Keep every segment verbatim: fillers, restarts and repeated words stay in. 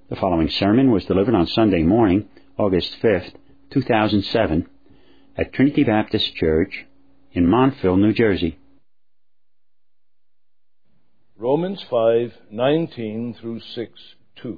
The following sermon was delivered on Sunday morning, August fifth, two thousand seven, at Trinity Baptist Church in Montville, New Jersey. Romans five, nineteen through six, two.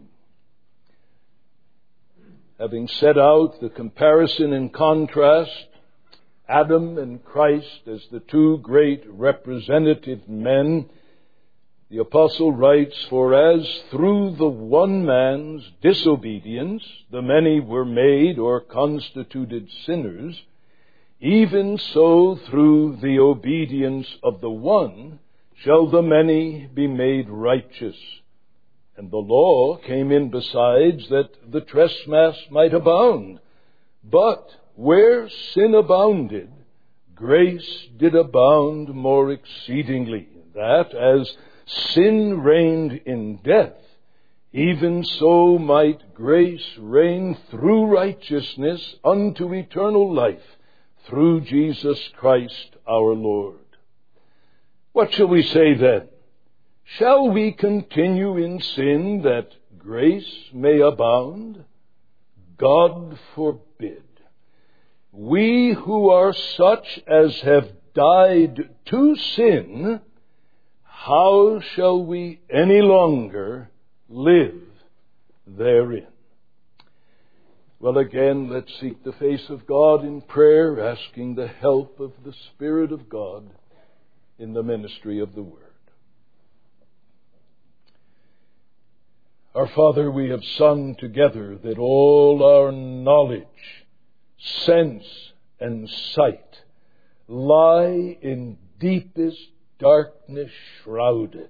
Having set out the comparison and contrast, Adam and Christ as the two great representative men, the apostle writes, "For as through the one man's disobedience the many were made or constituted sinners, even so through the obedience of the one shall the many be made righteous. And the law came in besides, that the trespass might abound. But where sin abounded, grace did abound more exceedingly, that as sin reigned in death, even so might grace reign through righteousness unto eternal life, through Jesus Christ our Lord. What shall we say then? Shall we continue in sin that grace may abound? God forbid. We who are such as have died to sin, how shall we any longer live therein?" Well, again, let's seek the face of God in prayer, asking the help of the Spirit of God in the ministry of the Word. Our Father, we have sung together that all our knowledge, sense, and sight lie in deepest darkness shrouded.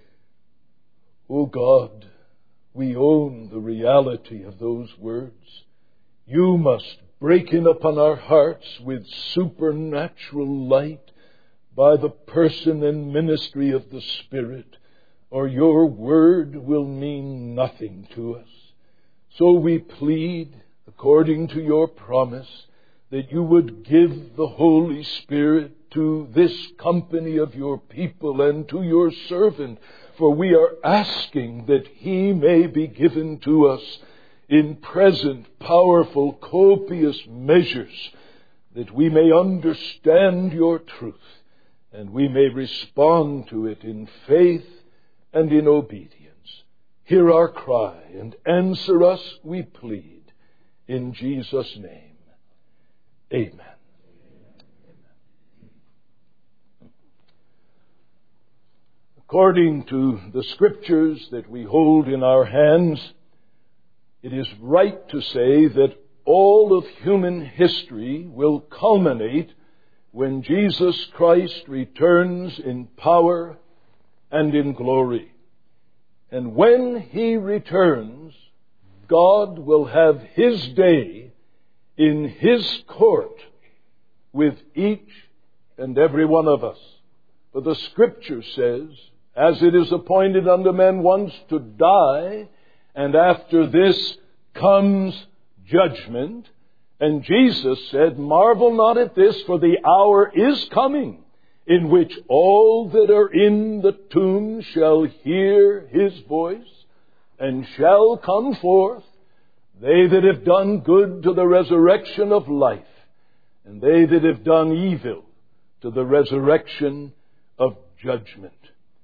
O God, we own the reality of those words. You must break in upon our hearts with supernatural light by the person and ministry of the Spirit, or your word will mean nothing to us. So we plead, according to your promise, that you would give the Holy Spirit to this company of your people and to your servant, for we are asking that he may be given to us in present, powerful, copious measures, that we may understand your truth and we may respond to it in faith and in obedience. Hear our cry and answer us, we plead, in Jesus' name. Amen. According to the Scriptures that we hold in our hands, it is right to say that all of human history will culminate when Jesus Christ returns in power and in glory. And when he returns, God will have his day in his court with each and every one of us. For the Scripture says, "As it is appointed unto men once to die, and after this comes judgment." And Jesus said, "Marvel not at this, for the hour is coming, in which all that are in the tomb shall hear his voice, and shall come forth, they that have done good to the resurrection of life, and they that have done evil to the resurrection of judgment."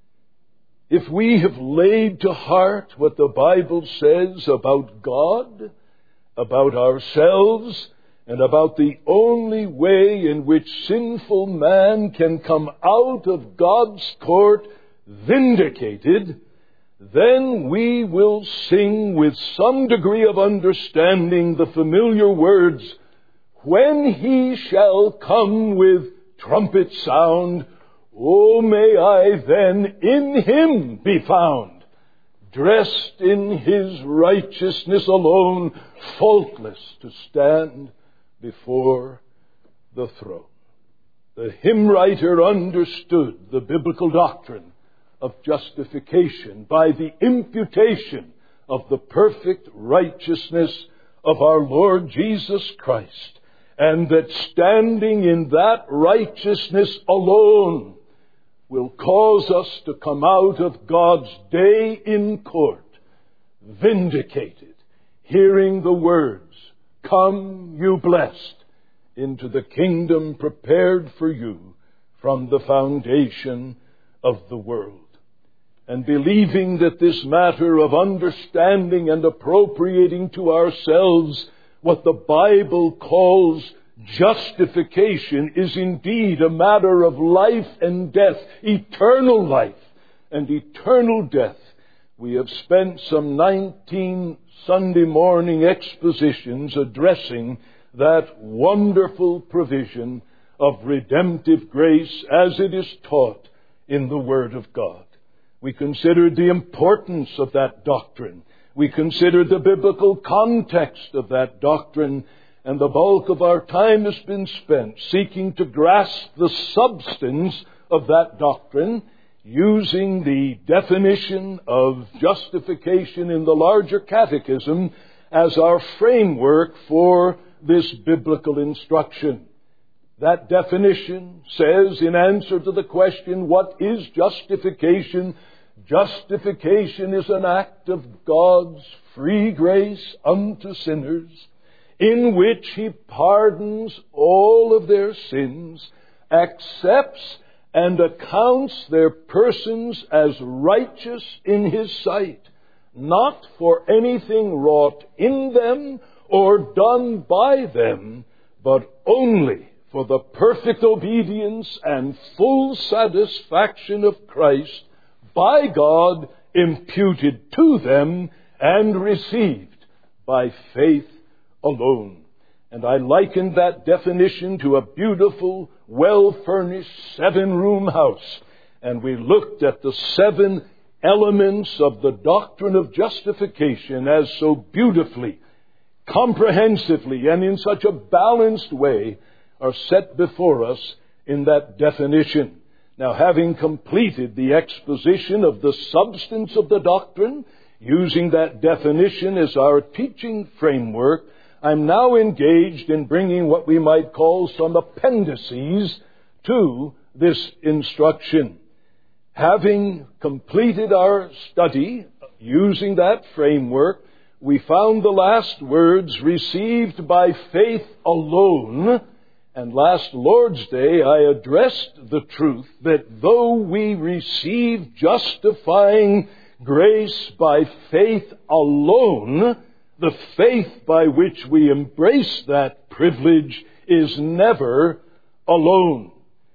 If we have laid to heart what the Bible says about God, about ourselves, and about the only way in which sinful man can come out of God's court vindicated, then we will sing with some degree of understanding the familiar words, "When he shall come with trumpet sound, oh, may I then in him be found, dressed in his righteousness alone, faultless to stand before the throne." The hymn writer understood the biblical doctrine of justification by the imputation of the perfect righteousness of our Lord Jesus Christ, and that standing in that righteousness alone will cause us to come out of God's day in court vindicated, hearing the words, "Come, you blessed, into the kingdom prepared for you from the foundation of the world." And believing that this matter of understanding and appropriating to ourselves what the Bible calls justification is indeed a matter of life and death, eternal life and eternal death, we have spent some nineteen Sunday morning expositions addressing that wonderful provision of redemptive grace as it is taught in the Word of God. We considered the importance of that doctrine. We considered the biblical context of that doctrine, and the bulk of our time has been spent seeking to grasp the substance of that doctrine, using the definition of justification in the larger catechism as our framework for this biblical instruction. That definition says, in answer to the question, what is justification? Justification is an act of God's free grace unto sinners, in which He pardons all of their sins, accepts and accounts their persons as righteous in His sight, not for anything wrought in them or done by them, but only for the perfect obedience and full satisfaction of Christ by God, imputed to them and received by faith alone. And I likened that definition to a beautiful, well-furnished seven-room house. And we looked at the seven elements of the doctrine of justification as so beautifully, comprehensively, and in such a balanced way are set before us in that definition. Now, having completed the exposition of the substance of the doctrine, using that definition as our teaching framework, I'm now engaged in bringing what we might call some appendices to this instruction. Having completed our study using that framework, we found the last words, "received by faith alone." And last Lord's Day, I addressed the truth that though we receive justifying grace by faith alone, the faith by which we embrace that privilege is never alone.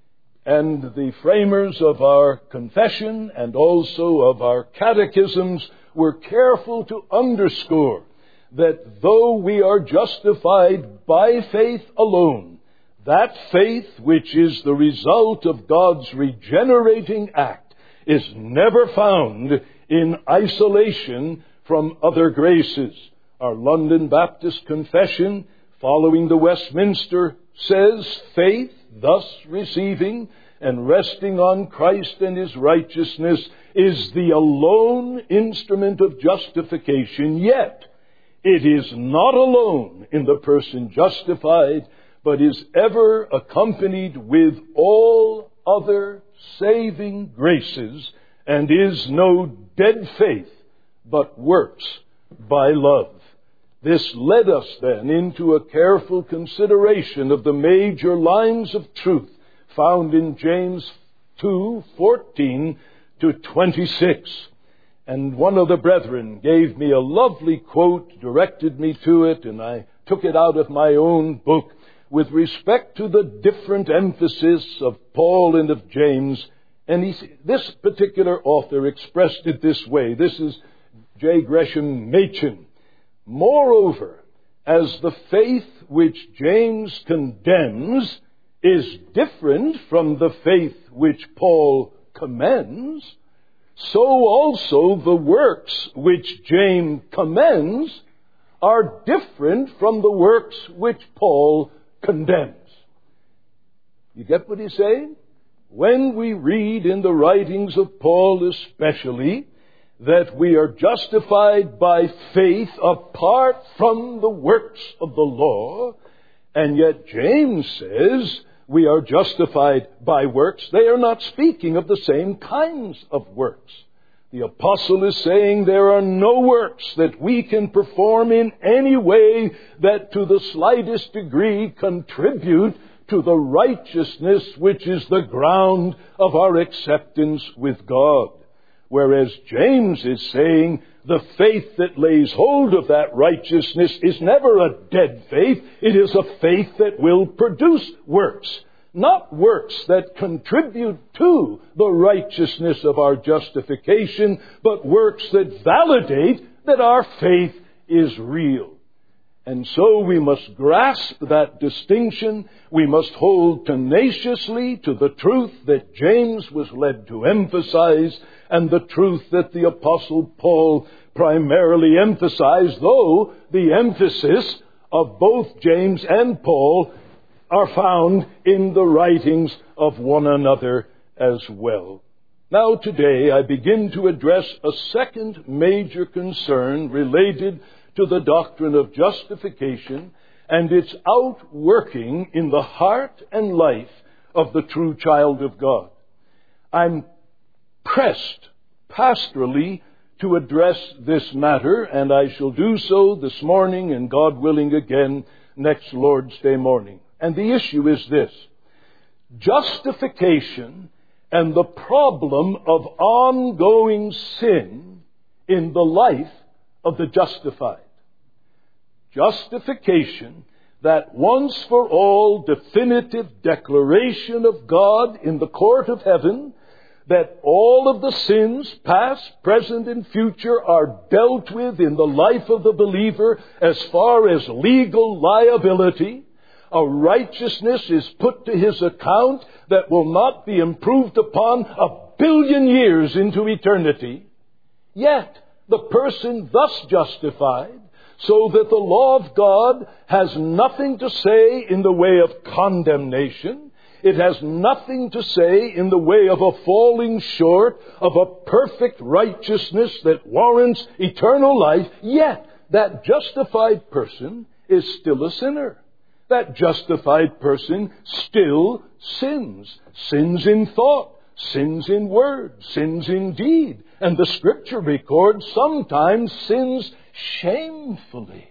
And the framers of our confession and also of our catechisms were careful to underscore that though we are justified by faith alone, that faith, which is the result of God's regenerating act, is never found in isolation from other graces. Our London Baptist Confession, following the Westminster, says faith, thus receiving and resting on Christ and His righteousness, is the alone instrument of justification. Yet, it is not alone in the person justified, but is ever accompanied with all other saving graces, and is no dead faith, but works by love. This led us then into a careful consideration of the major lines of truth found in James two fourteen to twenty-six. And one of the brethren gave me a lovely quote, directed me to it, and I took it out of my own book with respect to the different emphasis of Paul and of James. And he, this particular author expressed it this way. This is J. Gresham Machen. "Moreover, as the faith which James condemns is different from the faith which Paul commends, so also the works which James commends are different from the works which Paul condemns." You get what he's saying? When we read in the writings of Paul especially that we are justified by faith apart from the works of the law, and yet James says we are justified by works, they are not speaking of the same kinds of works. The apostle is saying there are no works that we can perform in any way that to the slightest degree contribute to the righteousness which is the ground of our acceptance with God. Whereas James is saying the faith that lays hold of that righteousness is never a dead faith. It is a faith that will produce works. Not works that contribute to the righteousness of our justification, but works that validate that our faith is real. And so we must grasp that distinction. We must hold tenaciously to the truth that James was led to emphasize and the truth that the Apostle Paul primarily emphasized, though the emphasis of both James and Paul are found in the writings of one another as well. Now today I begin to address a second major concern related to the doctrine of justification and its outworking in the heart and life of the true child of God. I'm pressed pastorally to address this matter, and I shall do so this morning and God willing again next Lord's Day morning. And the issue is this: justification and the problem of ongoing sin in the life of the justified. Justification, that once for all definitive declaration of God in the court of heaven, that all of the sins, past, present, and future, are dealt with in the life of the believer as far as legal liability. A righteousness is put to his account that will not be improved upon a billion years into eternity. Yet, the person thus justified, so that the law of God has nothing to say in the way of condemnation. It has nothing to say in the way of a falling short of a perfect righteousness that warrants eternal life. Yet, that justified person is still a sinner. That justified person still sins. Sins in thought, sins in word, sins in deed. And the Scripture records sometimes sins shamefully,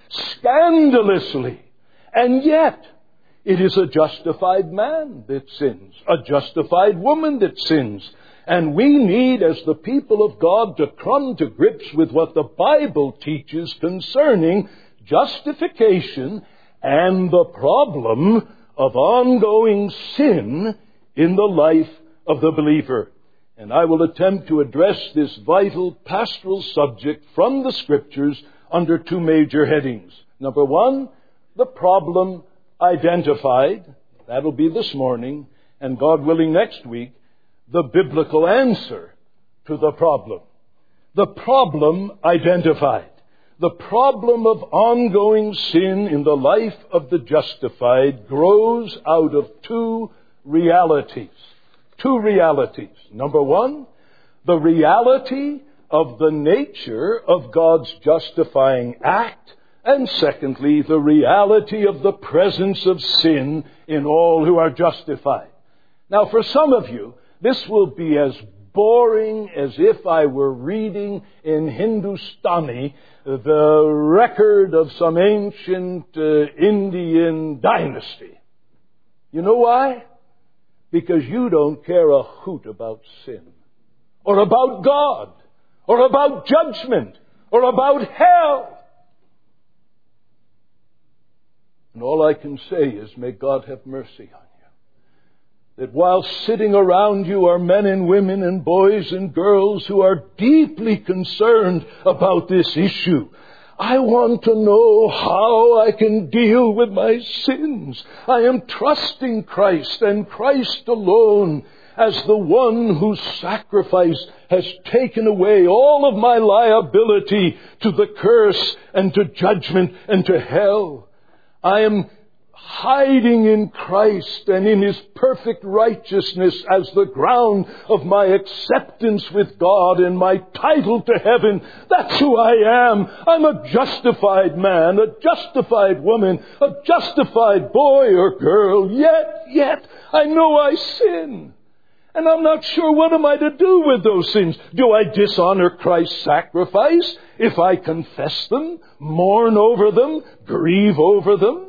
scandalously. And yet, it is a justified man that sins, a justified woman that sins. And we need, as the people of God, to come to grips with what the Bible teaches concerning justification and the problem of ongoing sin in the life of the believer. And I will attempt to address this vital pastoral subject from the Scriptures under two major headings. Number one, the problem identified. That'll be this morning. And God willing next week, the biblical answer to the problem. The problem identified. The problem of ongoing sin in the life of the justified grows out of two realities. Two realities. Number one, the reality of the nature of God's justifying act. And secondly, the reality of the presence of sin in all who are justified. Now, for some of you, this will be as boring as if I were reading in Hindustani the record of some ancient uh, Indian dynasty. You know why? Because you don't care a hoot about sin, or about God, or about judgment, or about hell. And all I can say is, may God have mercy on you. That while sitting around you are men and women and boys and girls who are deeply concerned about this issue. I want to know how I can deal with my sins. I am trusting Christ and Christ alone as the one whose sacrifice has taken away all of my liability to the curse and to judgment and to hell. I am hiding in Christ and in His perfect righteousness as the ground of my acceptance with God and my title to heaven. That's who I am. I'm a justified man, a justified woman, a justified boy or girl. Yet, yet, I know I sin. And I'm not sure, what am I to do with those sins? Do I dishonor Christ's sacrifice if I confess them, mourn over them, grieve over them?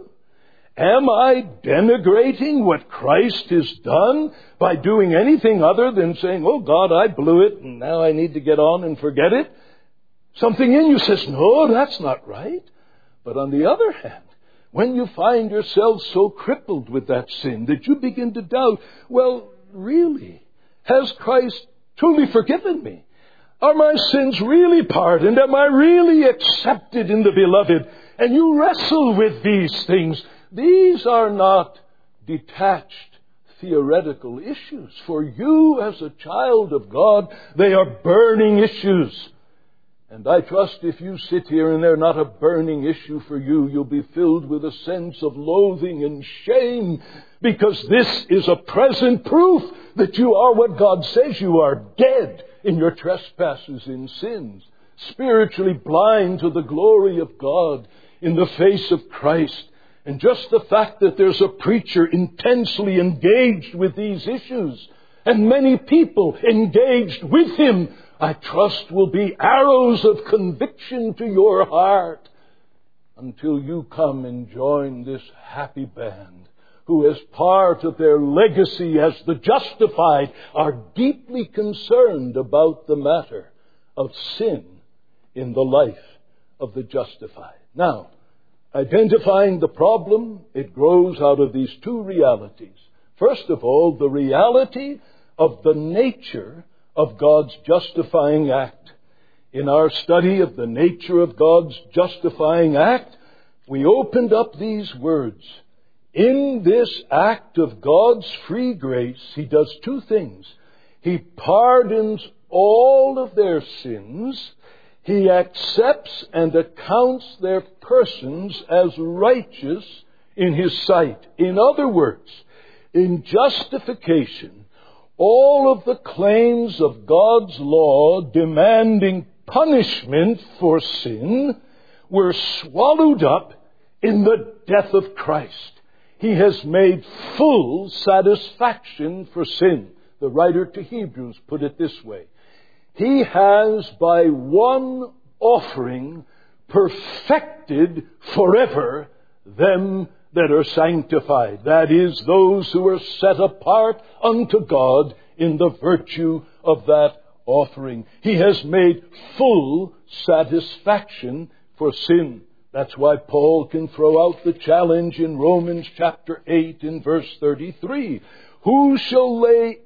Am I denigrating what Christ has done by doing anything other than saying, oh God, I blew it and now I need to get on and forget it? Something in you says, no, that's not right. But on the other hand, when you find yourself so crippled with that sin that you begin to doubt, well, really, has Christ truly forgiven me? Are my sins really pardoned? Am I really accepted in the Beloved? And you wrestle with these things. These are not detached theoretical issues. For you as a child of God, they are burning issues. And I trust if you sit here and they're not a burning issue for you, you'll be filled with a sense of loathing and shame, because this is a present proof that you are what God says you are, dead in your trespasses and sins, spiritually blind to the glory of God in the face of Christ. And just the fact that there's a preacher intensely engaged with these issues, and many people engaged with him, I trust will be arrows of conviction to your heart until you come and join this happy band who, as part of their legacy as the justified, are deeply concerned about the matter of sin in the life of the justified. Now, identifying the problem, it grows out of these two realities. First of all, the reality of the nature of God's justifying act. In our study of the nature of God's justifying act, we opened up these words. In this act of God's free grace, He does two things. He pardons all of their sins. He accepts and accounts their persons as righteous in His sight. In other words, in justification, all of the claims of God's law demanding punishment for sin were swallowed up in the death of Christ. He has made full satisfaction for sin. The writer to Hebrews put it this way. He has by one offering perfected forever them that are sanctified. That is, those who are set apart unto God in the virtue of that offering. He has made full satisfaction for sin. That's why Paul can throw out the challenge in Romans chapter eight in verse thirty-three. Who shall lay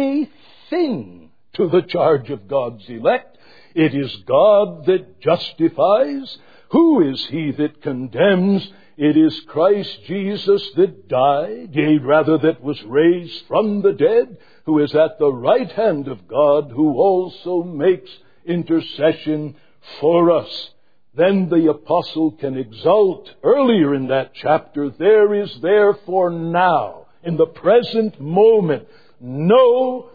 anything to the charge of God's elect? It is God that justifies. Who is he that condemns? It is Christ Jesus that died, yea, rather that was raised from the dead, who is at the right hand of God, who also makes intercession for us. Then the apostle can exult earlier in that chapter, there is therefore now, in the present moment, no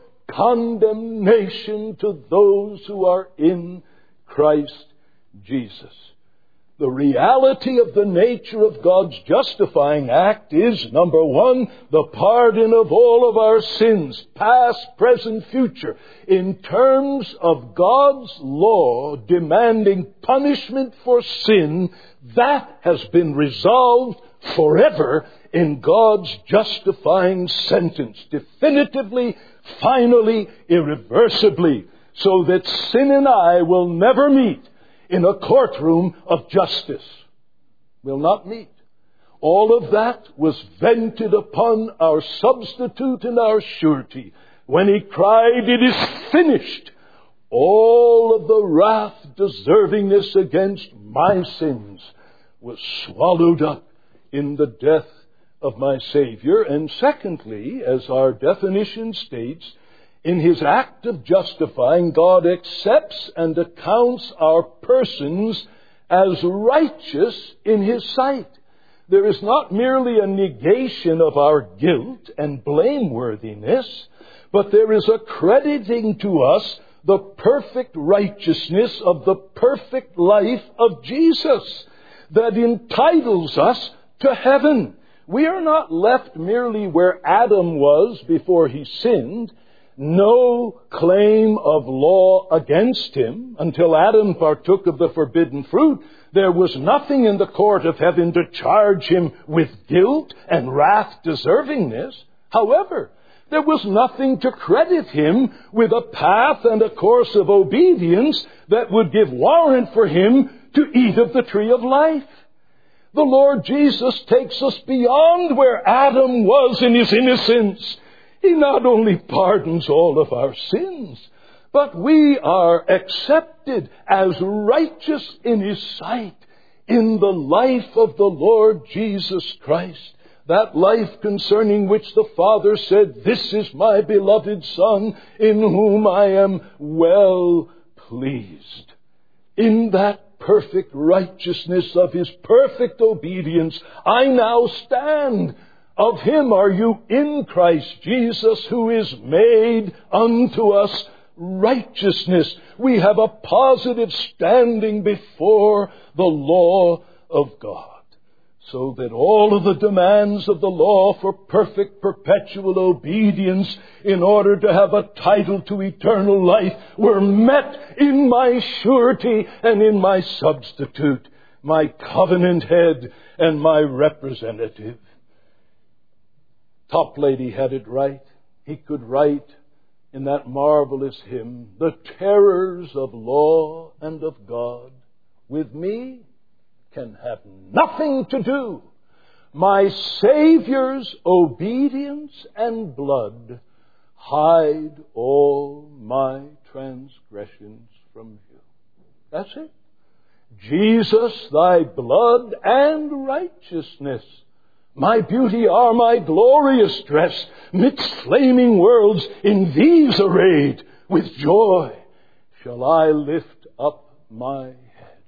condemnation to those who are in Christ Jesus. The reality of the nature of God's justifying act is, number one, the pardon of all of our sins, past, present, future, in terms of God's law demanding punishment for sin. That has been resolved forever in God's justifying sentence, definitively, finally, irreversibly, so that sin and I will never meet in a courtroom of justice. Will not meet. All of that was vented upon our substitute and our surety when He cried, it is finished. All of the wrath deservingness against my sins was swallowed up in the death of my Savior. And secondly, as our definition states, in His act of justifying, God accepts and accounts our persons as righteous in His sight. There is not merely a negation of our guilt and blameworthiness, but there is a crediting to us the perfect righteousness of the perfect life of Jesus that entitles us to heaven. We are not left merely where Adam was before he sinned, no claim of law against him until Adam partook of the forbidden fruit. There was nothing in the court of heaven to charge him with guilt and wrath deserving this. However, there was nothing to credit him with a path and a course of obedience that would give warrant for him to eat of the tree of life. The Lord Jesus takes us beyond where Adam was in his innocence. He not only pardons all of our sins, but we are accepted as righteous in his sight in the life of the Lord Jesus Christ. That life concerning which the Father said, "This is my beloved Son, in whom I am well pleased." In that perfect righteousness of his perfect obedience, I now stand. Of him are you in Christ Jesus, who is made unto us righteousness. We have a positive standing before the law of God. So that all of the demands of the law for perfect perpetual obedience in order to have a title to eternal life were met in my surety and in my substitute, my covenant head and my representative. Toplady had it right. He could write in that marvelous hymn, "The terrors of law and of God with me can have nothing to do. My Savior's obedience and blood hide all my transgressions from you." That's it. Jesus, thy blood and righteousness, my beauty are my glorious dress, midst flaming worlds in these arrayed, with joy shall I lift up my head.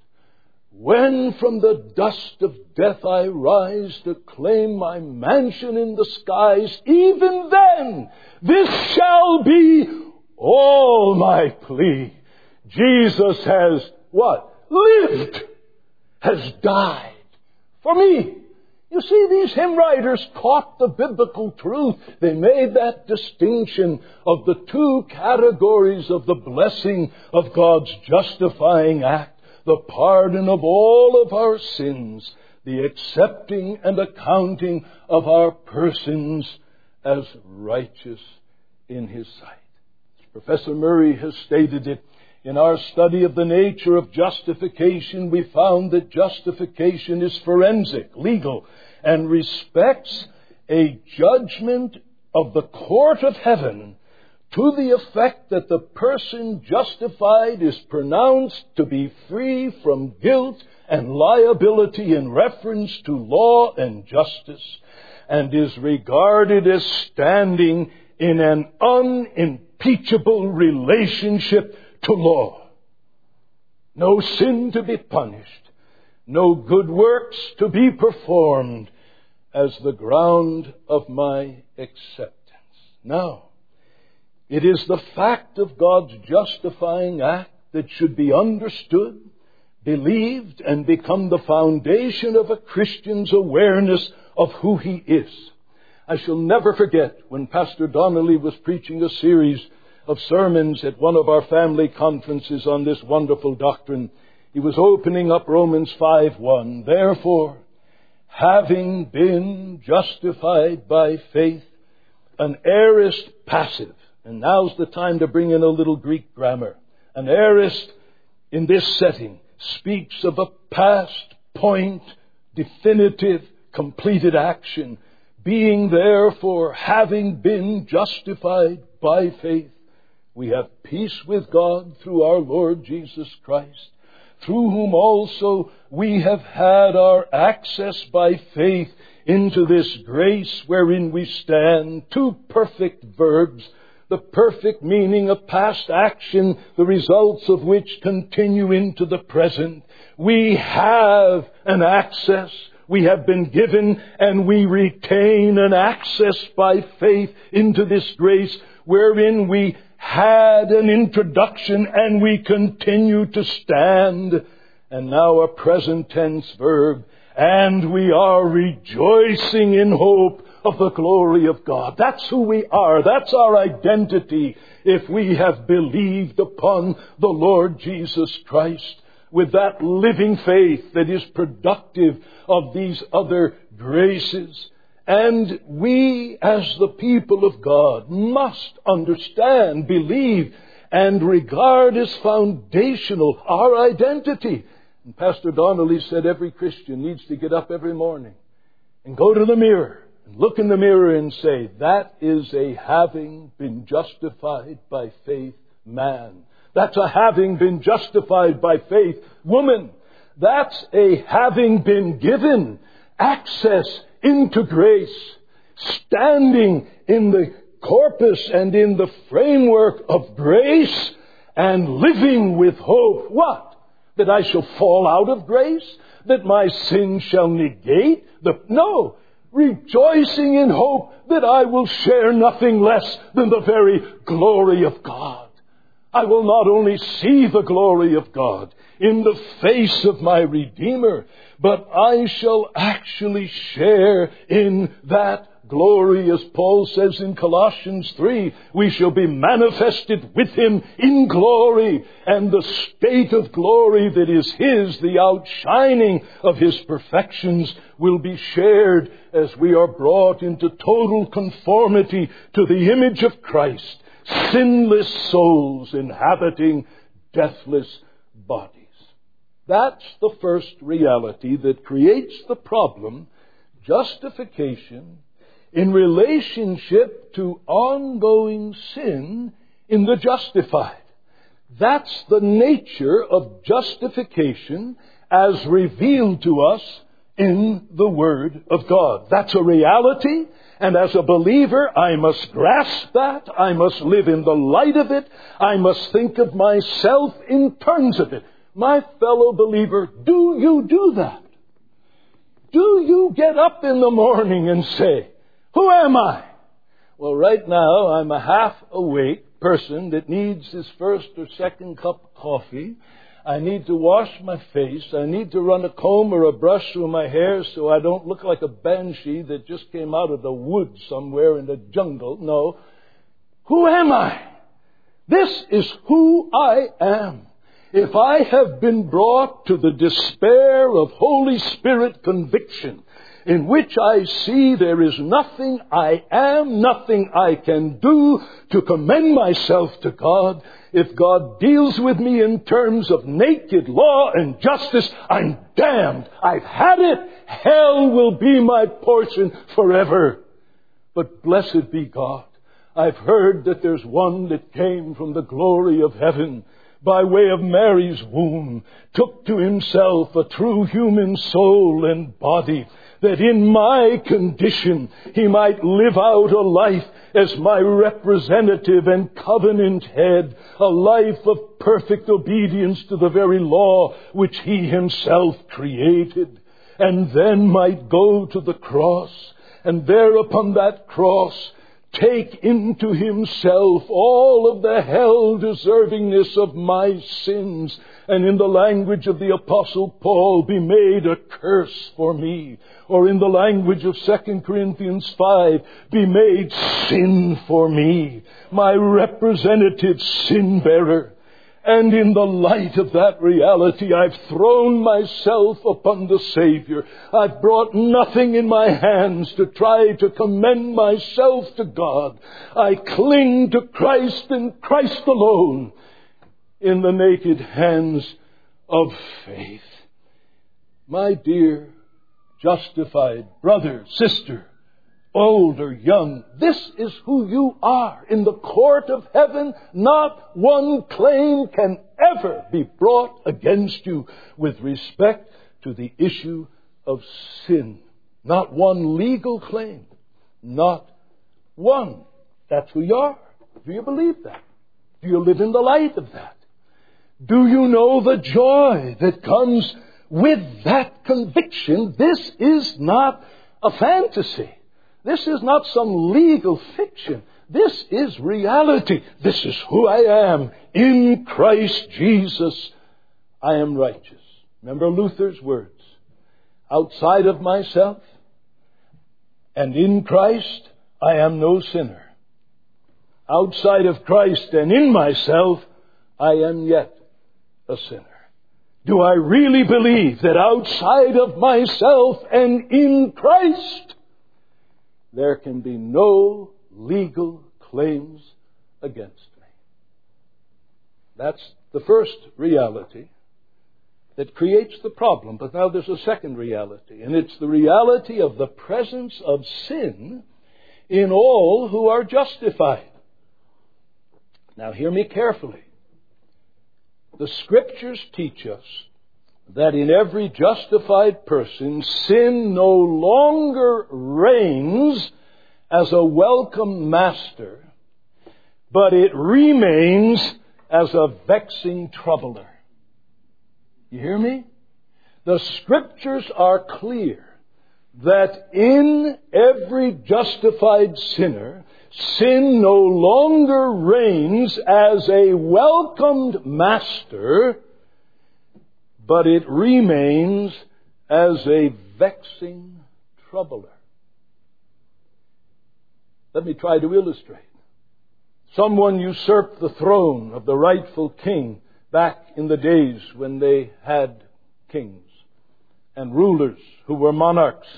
When from the dust of death I rise to claim my mansion in the skies, even then this shall be all my plea. Jesus has what? Lived, has died for me. You see, these hymn writers caught the biblical truth. They made that distinction of the two categories of the blessing of God's justifying act. The pardon of all of our sins, the accepting and accounting of our persons as righteous in his sight. As Professor Murray has stated it, in our study of the nature of justification, we found that justification is forensic, legal, and respects a judgment of the court of heaven to the effect that the person justified is pronounced to be free from guilt and liability in reference to law and justice, and is regarded as standing in an unimpeachable relationship to law. No sin to be punished, no good works to be performed as the ground of my acceptance. Now, it is the fact of God's justifying act that should be understood, believed, and become the foundation of a Christian's awareness of who he is. I shall never forget when Pastor Donnelly was preaching a series of sermons at one of our family conferences on this wonderful doctrine. He was opening up Romans five one. Therefore, having been justified by faith, an aorist passive. And now's the time to bring in a little Greek grammar. An aorist in this setting speaks of a past point, definitive, completed action. Being therefore, having been justified by faith, we have peace with God through our Lord Jesus Christ, through whom also we have had our access by faith into this grace wherein we stand. Two perfect verbs, the perfect meaning of past action, the results of which continue into the present. We have an access. We have been given and we retain an access by faith into this grace wherein we had an introduction and we continue to stand. And now a present tense verb. And we are rejoicing in hope of the glory of God. That's who we are. That's our identity if we have believed upon the Lord Jesus Christ with that living faith that is productive of these other graces. And we, as the people of God, must understand, believe, and regard as foundational our identity. And Pastor Donnelly said every Christian needs to get up every morning and go to the mirror and look in the mirror and say, that is a having been justified by faith man. That's a having been justified by faith woman. That's a having been given access into grace, standing in the corpus and in the framework of grace and living with hope. What? That I shall fall out of grace? That my sin shall negate the... No! Rejoicing in hope that I will share nothing less than the very glory of God. I will not only see the glory of God in the face of my Redeemer, but I shall actually share in that glory, as Paul says in Colossians three. We shall be manifested with Him in glory, and the state of glory that is His, the outshining of His perfections, will be shared as we are brought into total conformity to the image of Christ, sinless souls inhabiting deathless bodies. That's the first reality that creates the problem, justification, in relationship to ongoing sin in the justified. That's the nature of justification as revealed to us in the Word of God. That's a reality, and as a believer, I must grasp that. I must live in the light of it. I must think of myself in terms of it. My fellow believer, do you do that? Do you get up in the morning and say, who am I? Well, right now, I'm a half-awake person that needs his first or second cup of coffee. I need to wash my face. I need to run a comb or a brush through my hair so I don't look like a banshee that just came out of the woods somewhere in the jungle. No. Who am I? This is who I am. If I have been brought to the despair of Holy Spirit conviction, in which I see there is nothing I am, nothing I can do to commend myself to God, if God deals with me in terms of naked law and justice, I'm damned. I've had it. Hell will be my portion forever. But blessed be God. I've heard that there's one that came from the glory of heaven by way of Mary's womb, took to himself a true human soul and body, that in my condition he might live out a life as my representative and covenant head, a life of perfect obedience to the very law which he himself created, and then might go to the cross, and there upon that cross take into himself all of the hell-deservingness of my sins, and in the language of the Apostle Paul, be made a curse for me. Or in the language of Second Corinthians five, be made sin for me, my representative sin-bearer. And in the light of that reality, I've thrown myself upon the Savior. I've brought nothing in my hands to try to commend myself to God. I cling to Christ and Christ alone in the naked hands of faith. My dear justified brother, sister, old or young, this is who you are. In the court of heaven, not one claim can ever be brought against you with respect to the issue of sin. Not one legal claim. Not one. That's who you are. Do you believe that? Do you live in the light of that? Do you know the joy that comes with that conviction? This is not a fantasy. This is not some legal fiction. This is reality. This is who I am. In Christ Jesus, I am righteous. Remember Luther's words. Outside of myself And in Christ, I am no sinner. Outside of Christ and in myself, I am yet a sinner. Do I really believe that outside of myself and in Christ, there can be no legal claims against me? That's the first reality that creates the problem. But now there's a second reality, and it's the reality of the presence of sin in all who are justified. Now hear me carefully. The Scriptures teach us that in every justified person, sin no longer reigns as a welcome master, but it remains as a vexing troubler. You hear me? The Scriptures are clear that in every justified sinner, sin no longer reigns as a welcomed master, but it remains as a vexing troubler. Let me try to illustrate. Someone usurped the throne of the rightful king back in the days when they had kings and rulers who were monarchs.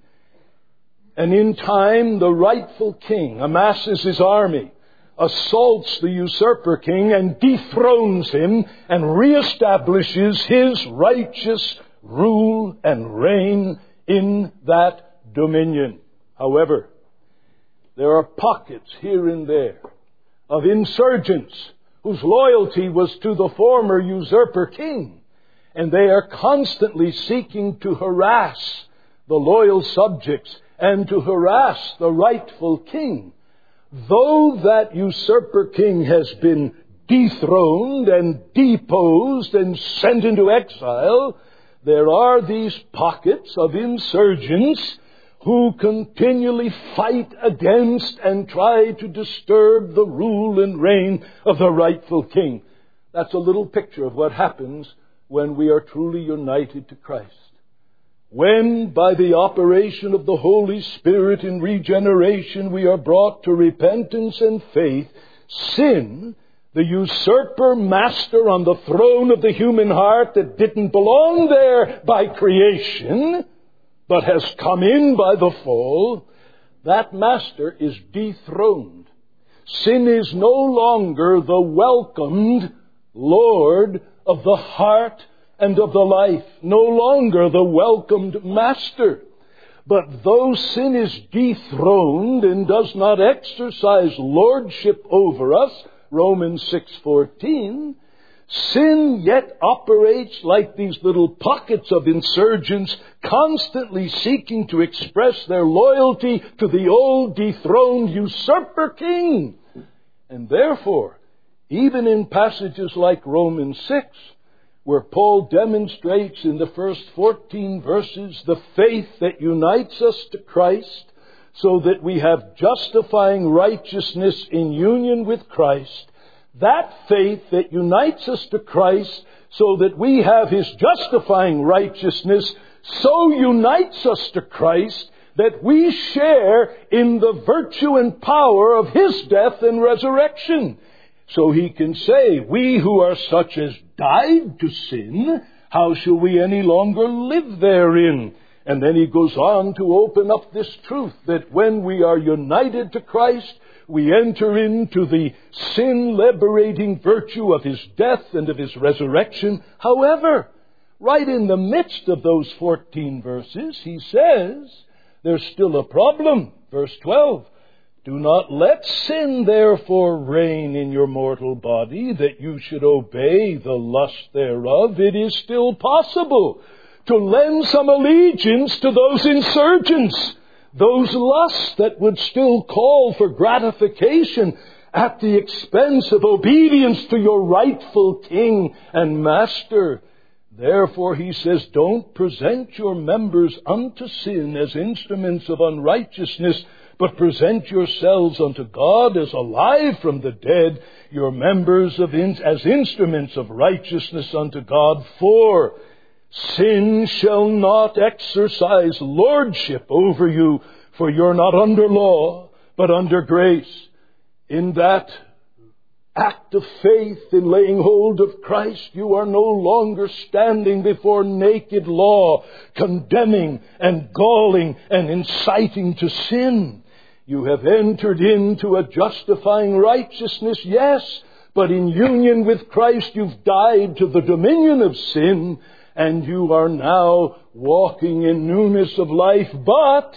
And in time, the rightful king amasses his army, assaults the usurper king, and dethrones him, and reestablishes his righteous rule and reign in that dominion. However, there are pockets here and there of insurgents whose loyalty was to the former usurper king, and they are constantly seeking to harass the loyal subjects and to harass the rightful king. Though that usurper king has been dethroned and deposed and sent into exile, there are these pockets of insurgents who continually fight against and try to disturb the rule and reign of the rightful king. That's a little picture of what happens when we are truly united to Christ. When, by the operation of the Holy Spirit in regeneration, we are brought to repentance and faith, sin, the usurper master on the throne of the human heart that didn't belong there by creation, but has come in by the fall, that master is dethroned. Sin is no longer the welcomed Lord of the heart and of the life, no longer the welcomed master. But though sin is dethroned and does not exercise lordship over us, Romans six fourteen, sin yet operates like these little pockets of insurgents, constantly seeking to express their loyalty to the old dethroned usurper king. And therefore, even in passages like Romans six, where Paul demonstrates in the first fourteen verses the faith that unites us to Christ, so that we have justifying righteousness in union with Christ, that faith that unites us to Christ so that we have His justifying righteousness so unites us to Christ that we share in the virtue and power of His death and resurrection. So He can say, we who are such as died to sin, how shall we any longer live therein? And then He goes on to open up this truth that when we are united to Christ, we enter into the sin-liberating virtue of His death and of His resurrection. However, right in the midst of those fourteen verses, He says, there's still a problem. Verse twelve, do not let sin therefore reign in your mortal body, that you should obey the lust thereof. It is still possible to lend some allegiance to those insurgents, those lusts that would still call for gratification at the expense of obedience to your rightful king and master. Therefore, he says, don't present your members unto sin as instruments of unrighteousness, but present yourselves unto God as alive from the dead, your members of in, as instruments of righteousness unto God. For sin shall not exercise lordship over you, For you're not under law, but under grace. In that act of faith in laying hold of Christ, you are no longer standing before naked law, condemning and galling and inciting to sin. You have entered into a justifying righteousness, yes, but in union with Christ you've died to the dominion of sin, and you are now walking in newness of life. But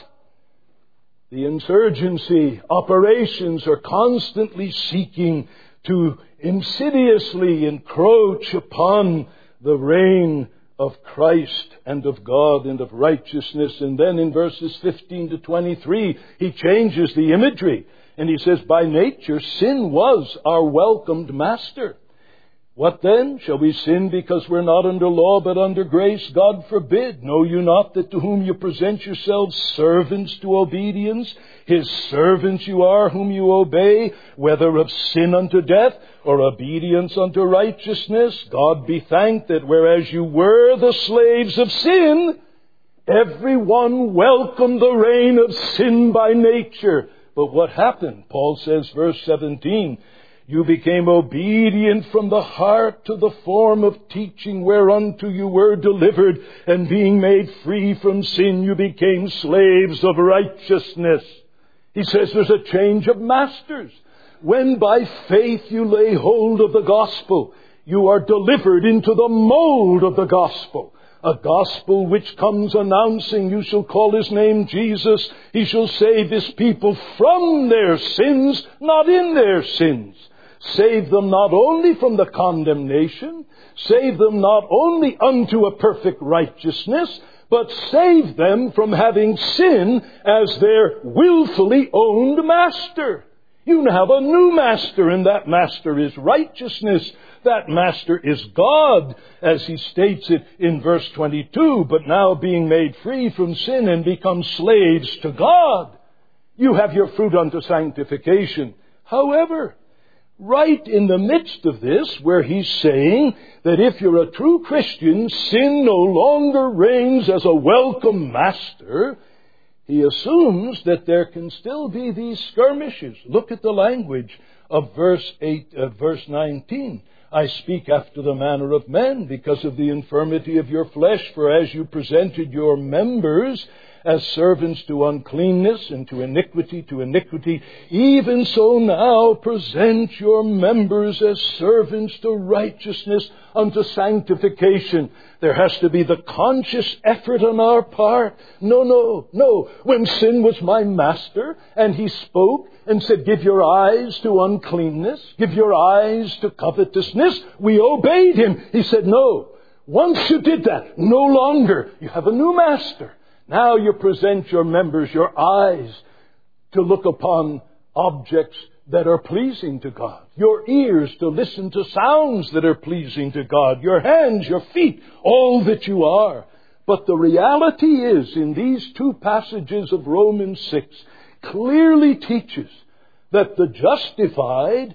the insurgency operations are constantly seeking to insidiously encroach upon the reign of Christ and of God and of righteousness. And then in verses fifteen to twenty-three, he changes the imagery. And he says, by nature, sin was our welcomed master. What then? Shall we sin because we're not under law but under grace? God forbid. Know you not that to whom you present yourselves servants to obedience, his servants you are whom you obey, whether of sin unto death or obedience unto righteousness? God be thanked that whereas you were the slaves of sin, every one welcomed the reign of sin by nature. But what happened? Paul says, verse seventeen, you became obedient from the heart to the form of teaching whereunto you were delivered, and being made free from sin, you became slaves of righteousness. He says there's a change of masters. When by faith you lay hold of the gospel, you are delivered into the mold of the gospel. A gospel which comes announcing, you shall call his name Jesus. He shall save his people from their sins, not in their sins. Save them not only from the condemnation, save them not only unto a perfect righteousness, but save them from having sin as their willfully owned master. You have a new master, and that master is righteousness. That master is God, as he states it in verse twenty-two, but now being made free from sin and become slaves to God. You have your fruit unto sanctification. However, right in the midst of this, where he's saying that if you're a true Christian, sin no longer reigns as a welcome master, he assumes that there can still be these skirmishes. Look at the language of verse eight, uh, verse nineteen. I speak after the manner of men because of the infirmity of your flesh, for as you presented your members as servants to uncleanness and to iniquity to iniquity, even so now present your members as servants to righteousness unto sanctification. There has to be the conscious effort on our part. No, no, no. When sin was my master and he spoke and said, give your eyes to uncleanness, give your eyes to covetousness, we obeyed him. He said, no. Once you did that, no longer. You have a new master. Now you present your members, your eyes, to look upon objects that are pleasing to God. Your ears to listen to sounds that are pleasing to God. Your hands, your feet, all that you are. But the reality is, in these two passages of Romans six, clearly teaches that the justified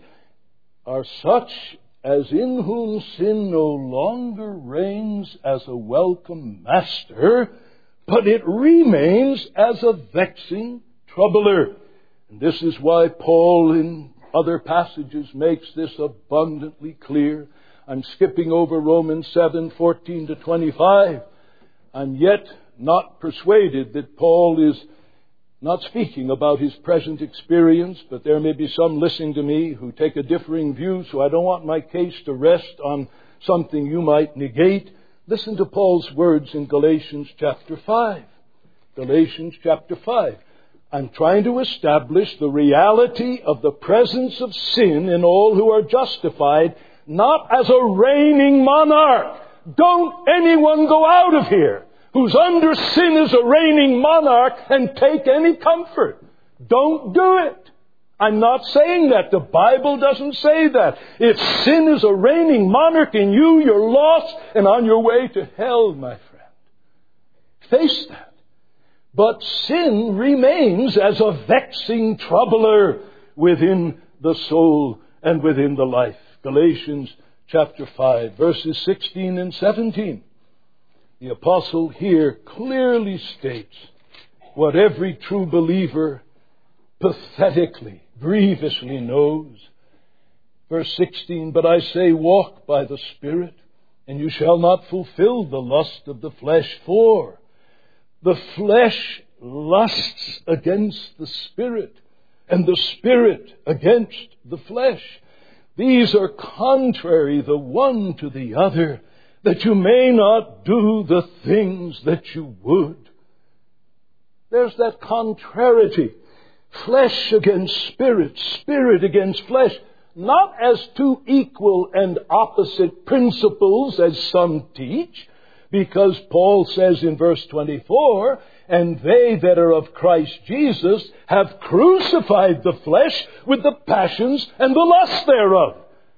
are such as in whom sin no longer reigns as a welcome master, but it remains as a vexing troubler. And this is why Paul in other passages makes this abundantly clear. I'm skipping over Romans seven, fourteen to twenty-five. I'm yet not persuaded that Paul is not speaking about his present experience, but there may be some listening to me who take a differing view, so I don't want my case to rest on something you might negate. Listen to Paul's words in Galatians chapter five. Galatians chapter five. I'm trying to establish the reality of the presence of sin in all who are justified, not as a reigning monarch. Don't anyone go out of here who's under sin as a reigning monarch and take any comfort. Don't do it. I'm not saying that. The Bible doesn't say that. If sin is a reigning monarch in you, you're lost and on your way to hell, my friend. Face that. But sin remains as a vexing troubler within the soul and within the life. Galatians chapter five, verses sixteen and seventeen. The apostle here clearly states what every true believer pathetically, grievously knows. Verse sixteen, but I say, walk by the Spirit, and you shall not fulfill the lust of the flesh. For the flesh lusts against the Spirit, and the Spirit against the flesh. These are contrary the one to the other, that you may not do the things that you would. There's that contrariety. Flesh against spirit, spirit against flesh. Not as two equal and opposite principles as some teach, because Paul says in verse twenty-four, and they that are of Christ Jesus have crucified the flesh with the passions and the lusts thereof.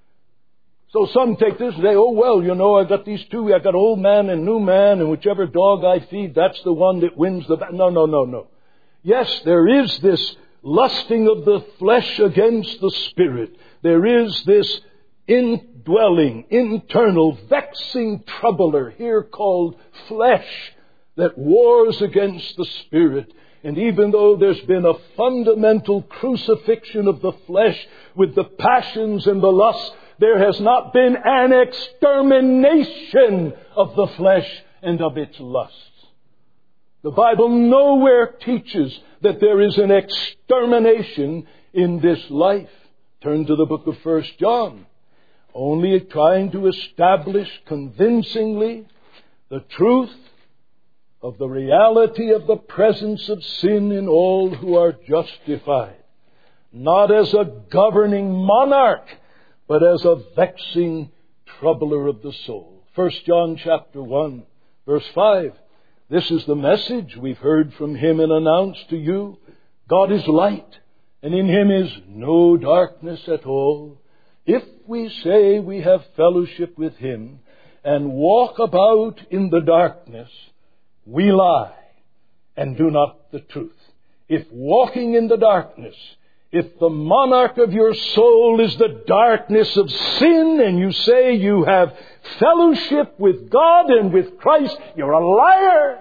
So some take this and say, oh, well, you know, I've got these two. I've got old man and new man, and whichever dog I feed, that's the one that wins the battle. No, no, no, no. Yes, there is this lusting of the flesh against the spirit. There is this indwelling, internal, vexing troubler here called flesh that wars against the spirit. And even though there's been a fundamental crucifixion of the flesh with the passions and the lusts, there has not been an extermination of the flesh and of its lusts. The Bible nowhere teaches that there is an extermination in this life. Turn to the book of First John. Only trying to establish convincingly the truth of the reality of the presence of sin in all who are justified. Not as a governing monarch, but as a vexing troubler of the soul. First John chapter one, verse five. This is the message we've heard from Him and announced to you. God is light, and in Him is no darkness at all. If we say we have fellowship with Him and walk about in the darkness, we lie and do not the truth. If walking in the darkness, if the monarch of your soul is the darkness of sin, and you say you have fellowship with God and with Christ, you're a liar.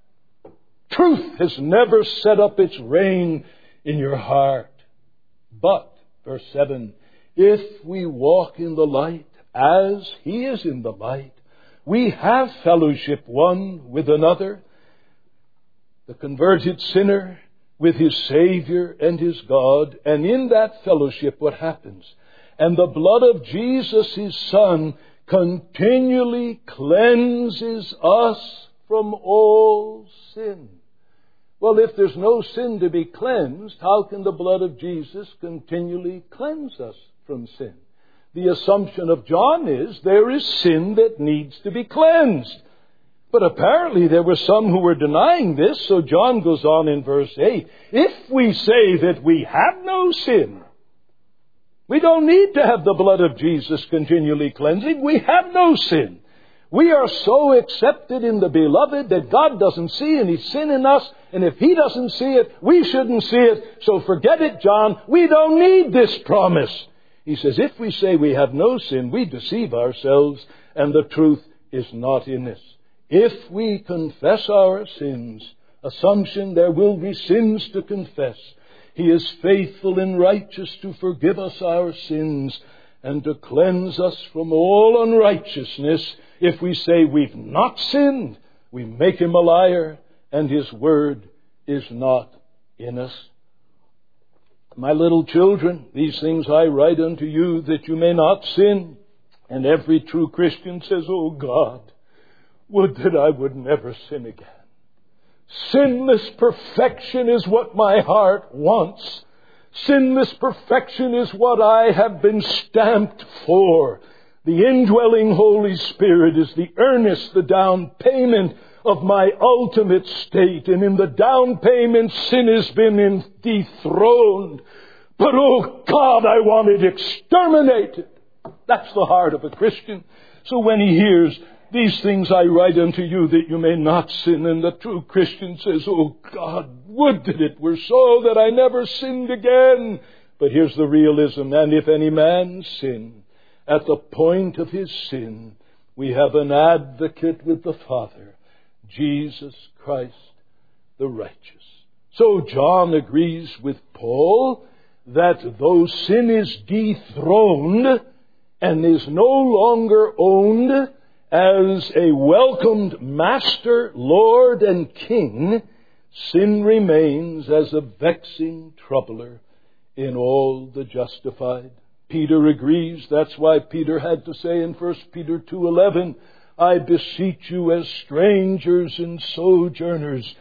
Truth has never set up its reign in your heart. But, verse seven, if we walk in the light as He is in the light, we have fellowship one with another. The converted sinner with his Savior and his God. And in that fellowship, what happens? And the blood of Jesus, His Son, continually cleanses us from all sin. Well, if there's no sin to be cleansed, how can the blood of Jesus continually cleanse us from sin? The assumption of John is there is sin that needs to be cleansed. But apparently there were some who were denying this, so John goes on in verse eight. If we say that we have no sin, we don't need to have the blood of Jesus continually cleansing. We have no sin. We are so accepted in the Beloved that God doesn't see any sin in us. And if He doesn't see it, we shouldn't see it. So forget it, John. We don't need this promise. He says, if we say we have no sin, we deceive ourselves, and the truth is not in us. If we confess our sins, assumption there will be sins to confess, He is faithful and righteous to forgive us our sins and to cleanse us from all unrighteousness. If we say we've not sinned, we make Him a liar, and His word is not in us. My little children, these things I write unto you that you may not sin. And every true Christian says, oh God, would that I would never sin again. Sinless perfection is what my heart wants. Sinless perfection is what I have been stamped for. The indwelling Holy Spirit is the earnest, the down payment of my ultimate state. And in the down payment, sin has been dethroned. But, oh God, I want it exterminated. That's the heart of a Christian. So when he hears, these things I write unto you that you may not sin, and the true Christian says, oh God, would that it were so that I never sinned again. But here's the realism. And if any man sin, at the point of his sin, we have an advocate with the Father, Jesus Christ the righteous. So John agrees with Paul that though sin is dethroned and is no longer owned as a welcomed master, Lord, and King, sin remains as a vexing troubler in all the justified. Peter agrees. That's why Peter had to say in First Peter two eleven, I beseech you as strangers and sojourners,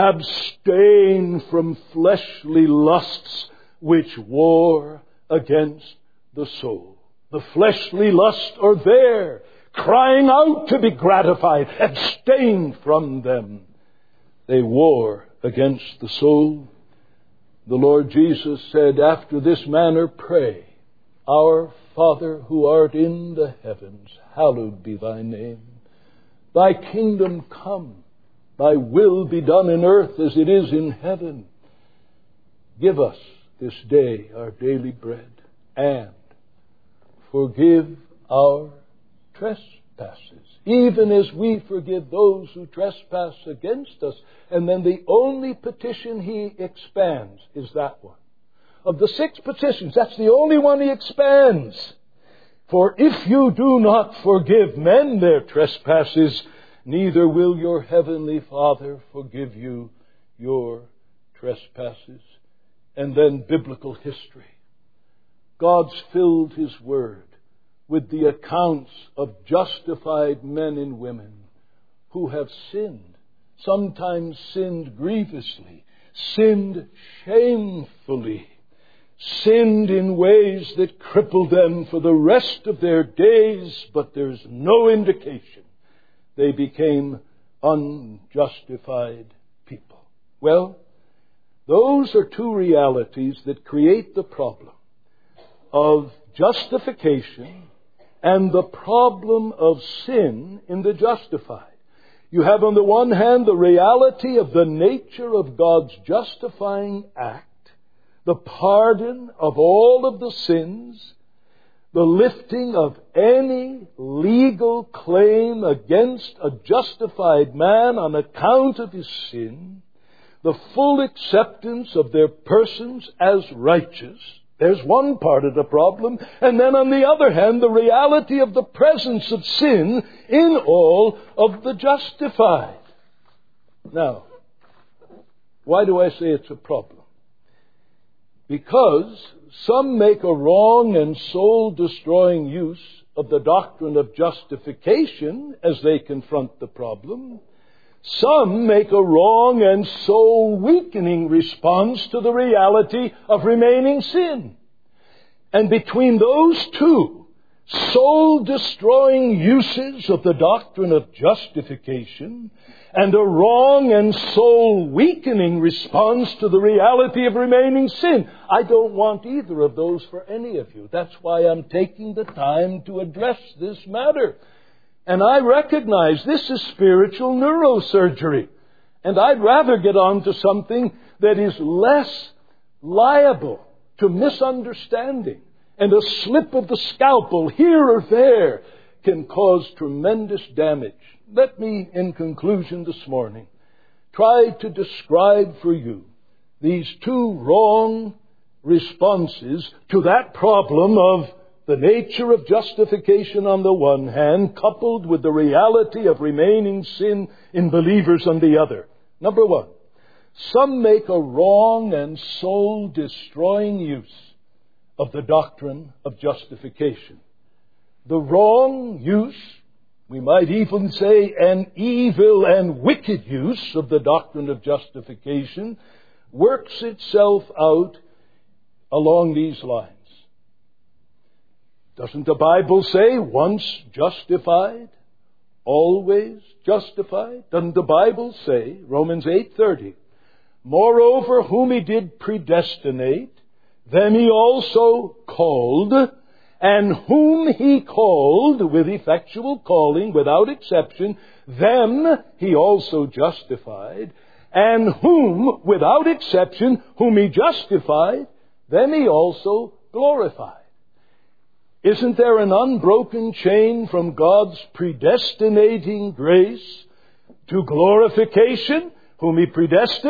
abstain from fleshly lusts which war against the soul. The fleshly lusts are there, crying out to be gratified. Abstain from them. They war against the soul. The Lord Jesus said, after this manner pray, Our Father who art in the heavens, hallowed be thy name. Thy kingdom come, thy will be done in earth as it is in heaven. Give us this day our daily bread, and forgive our trespasses, even as we forgive those who trespass against us. And then the only petition he expands is that one. Of the six petitions, that's the only one he expands. For if you do not forgive men their trespasses, neither will your heavenly Father forgive you your trespasses. And then biblical history. God's filled His Word with the accounts of justified men and women who have sinned, sometimes sinned grievously, sinned shamefully, sinned in ways that crippled them for the rest of their days, but there's no indication they became unjustified people. Well, those are two realities that create the problem of justification and the problem of sin in the justified. You have on the one hand the reality of the nature of God's justifying act, the pardon of all of the sins, the lifting of any legal claim against a justified man on account of his sin, the full acceptance of their persons as righteous. There's one part of the problem. And then on the other hand, the reality of the presence of sin in all of the justified. Now, why do I say it's a problem? Because some make a wrong and soul-destroying use of the doctrine of justification as they confront the problem. Some make a wrong and soul-weakening response to the reality of remaining sin. And between those two soul-destroying uses of the doctrine of justification and a wrong and soul-weakening response to the reality of remaining sin, I don't want either of those for any of you. That's why I'm taking the time to address this matter. And I recognize this is spiritual neurosurgery. And I'd rather get on to something that is less liable to misunderstanding. And a slip of the scalpel here or there can cause tremendous damage. Let me, in conclusion this morning, try to describe for you these two wrong responses to that problem of the nature of justification on the one hand, coupled with the reality of remaining sin in believers on the other. Number one, some make a wrong and soul-destroying use of the doctrine of justification. The wrong use, we might even say an evil and wicked use of the doctrine of justification, works itself out along these lines. Doesn't the Bible say once justified, always justified? Doesn't the Bible say, Romans eight thirty, moreover, whom he did predestinate, them he also called, and whom he called with effectual calling, without exception, them he also justified, and whom, without exception, whom he justified, them he also glorified. Isn't there an unbroken chain from God's predestinating grace to glorification? Whom he predestined,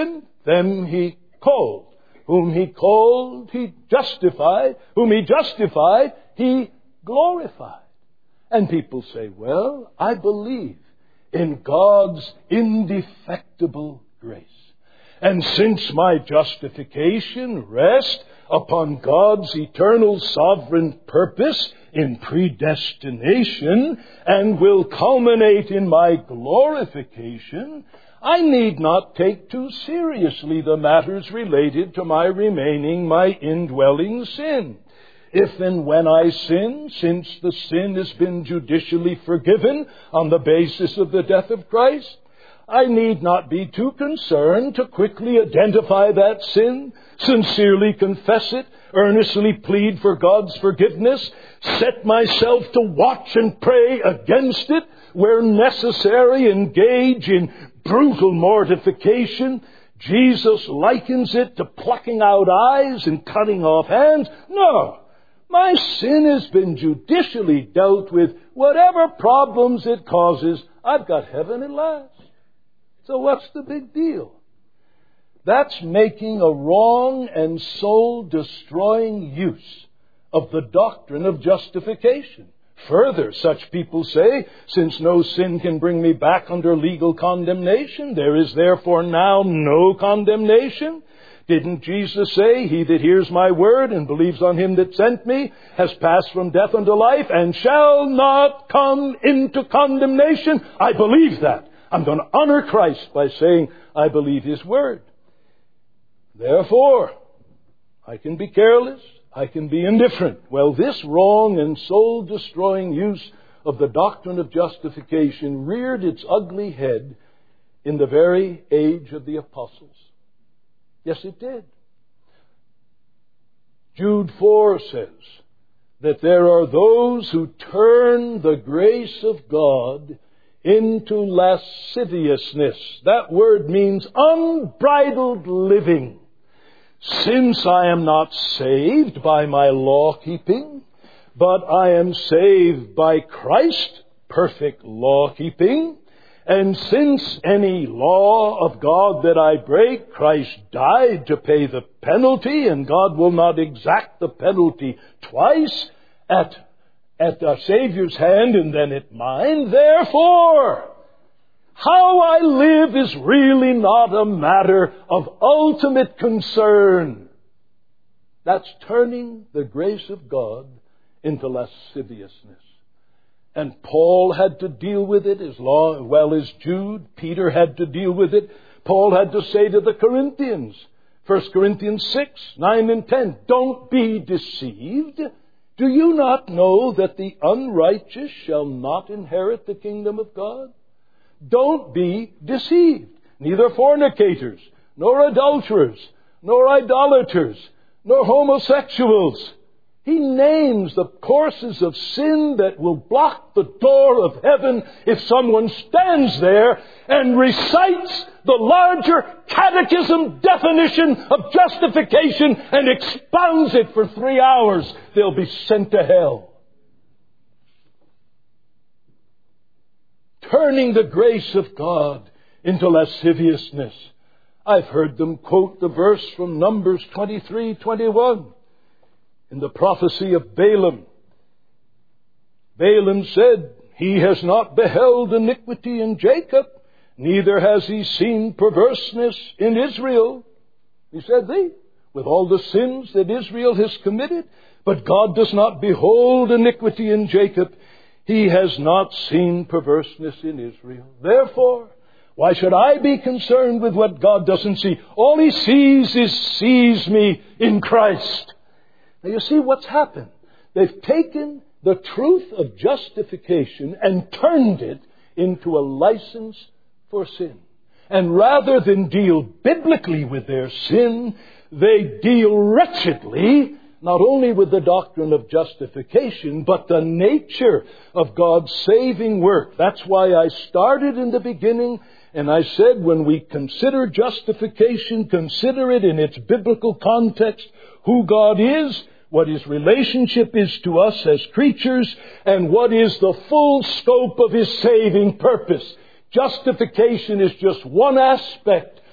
them he called. Whom he called, he justified. Whom he justified, he glorified. And people say, well, I believe in God's indefectible grace. And since my justification rests upon God's eternal sovereign purpose in predestination and will culminate in my glorification, I need not take too seriously the matters related to my remaining, my indwelling sin. If and when I sin, since the sin has been judicially forgiven on the basis of the death of Christ, I need not be too concerned to quickly identify that sin, sincerely confess it, earnestly plead for God's forgiveness, set myself to watch and pray against it, where necessary, engage in brutal mortification. Jesus likens it to plucking out eyes and cutting off hands. No, my sin has been judicially dealt with. Whatever problems it causes, I've got heaven at last. So what's the big deal? That's making a wrong and soul-destroying use of the doctrine of justification. Further, such people say, since no sin can bring me back under legal condemnation, there is therefore now no condemnation. Didn't Jesus say, he that hears my word and believes on him that sent me has passed from death unto life and shall not come into condemnation? I believe that. I'm going to honor Christ by saying I believe his word. Therefore, I can be careless. I can be indifferent. Well, this wrong and soul-destroying use of the doctrine of justification reared its ugly head in the very age of the apostles. Yes, it did. Jude four says that there are those who turn the grace of God into lasciviousness. That word means unbridled living. Since I am not saved by my law-keeping, but I am saved by Christ's perfect law-keeping, and since any law of God that I break, Christ died to pay the penalty, and God will not exact the penalty twice at, at our Savior's hand and then at mine. Therefore, how I live is really not a matter of ultimate concern. That's turning the grace of God into lasciviousness. And Paul had to deal with it as well as Jude. Peter had to deal with it. Paul had to say to the Corinthians, First Corinthians six, nine and ten, don't be deceived. Do you not know that the unrighteous shall not inherit the kingdom of God? Don't be deceived. Neither fornicators, nor adulterers, nor idolaters, nor homosexuals. He names the courses of sin that will block the door of heaven if someone stands there and recites the larger catechism definition of justification and expounds it for three hours. They'll be sent to hell. Turning the grace of God into lasciviousness. I've heard them quote the verse from Numbers twenty-three twenty-one. In the prophecy of Balaam, Balaam said, he has not beheld iniquity in Jacob, neither has he seen perverseness in Israel. He said thee, with all the sins that Israel has committed, but God does not behold iniquity in Jacob. He has not seen perverseness in Israel. Therefore, why should I be concerned with what God doesn't see? All he sees is sees me in Christ. Now you see what's happened. They've taken the truth of justification and turned it into a license for sin. And rather than deal biblically with their sin, they deal wretchedly not only with the doctrine of justification, but the nature of God's saving work. That's why I started in the beginning and I said when we consider justification, consider it in its biblical context, who God is, what His relationship is to us as creatures, and what is the full scope of His saving purpose. Justification is just one aspect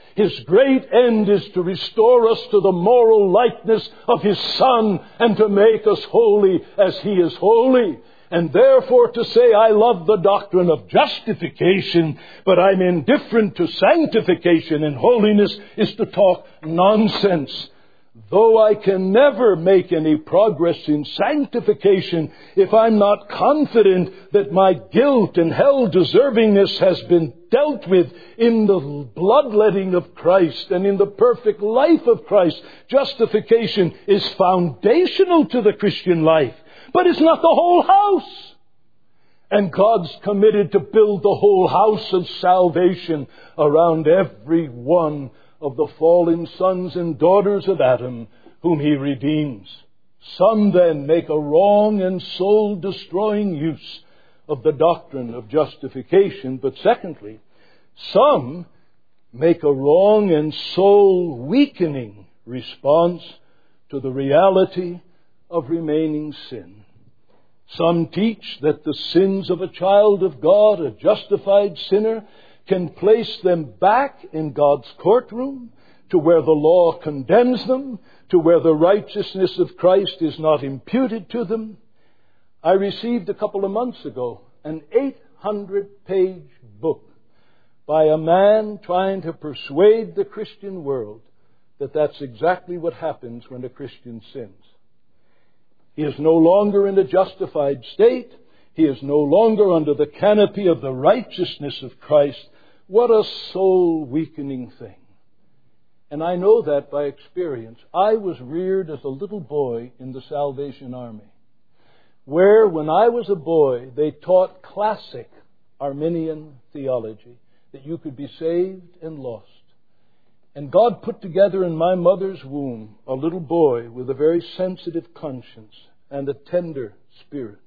His great end is to restore us to the moral likeness of His Son and to make us holy as He is holy. And therefore to say I love the doctrine of justification, but I'm indifferent to sanctification and holiness is to talk nonsense. Though I can never make any progress in sanctification if I'm not confident that my guilt and hell-deservingness has been dealt with in the bloodletting of Christ and in the perfect life of Christ. Justification is foundational to the Christian life, but it's not the whole house. And God's committed to build the whole house of salvation around every one of the fallen sons and daughters of Adam whom He redeems. Some then make a wrong and soul-destroying use of the doctrine of justification, but secondly, some make a wrong and soul-weakening response to the reality of remaining sin. Some teach that the sins of a child of God, a justified sinner, can place them back in God's courtroom to where the law condemns them, to where the righteousness of Christ is not imputed to them. I received a couple of months ago an eight hundred page book by a man trying to persuade the Christian world that that's exactly what happens when a Christian sins. He is no longer in a justified state. He is no longer under the canopy of the righteousness of Christ. What a soul-weakening thing. And I know that by experience. I was reared as a little boy in the Salvation Army, where when I was a boy, they taught classic Arminian theology, that you could be saved and lost. And God put together in my mother's womb a little boy with a very sensitive conscience and a tender spirit.